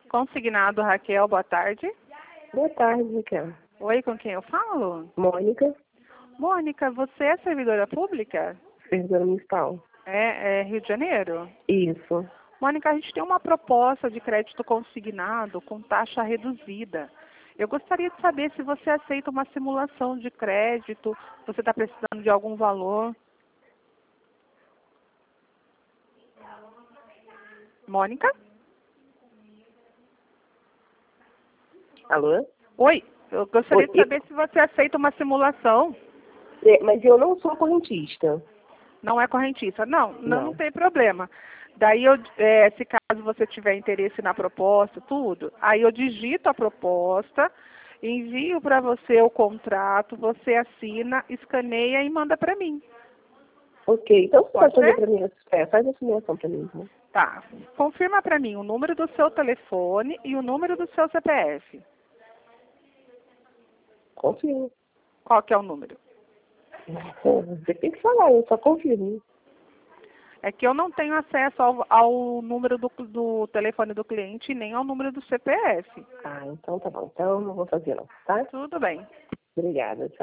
Consignado Raquel, boa tarde. Boa tarde, Raquel. Oi, com quem eu falo? Mônica, Mônica, você é servidora pública? servidora municipal. É Rio de Janeiro? Isso. Mônica, a gente tem uma proposta de crédito consignado com taxa reduzida. Eu gostaria de saber se você aceita uma simulação de crédito, se você está precisando de algum valor. Mônica? Alô? Oi, eu gostaria Oi, de saber se você aceita uma simulação. mas eu não sou correntista. Não é correntista? Não Não. tem problema. Daí, se caso você tiver interesse na proposta, tudo, aí eu digito a proposta, envio para você o contrato, você assina, escaneia e manda para mim. Ok, então você Pode pode fazer ser? para mim, faz a simulação para mim. Né? Tá. Confirma para mim o número do seu telefone e o número do seu CPF. Confirmo. Qual que é o número? Você tem que falar, eu só confirmo. É que eu não tenho acesso ao número do telefone do cliente nem ao número do CPF. Ah, então tá bom. Então não vou fazer não, tá? Tudo bem. Obrigada, tchau.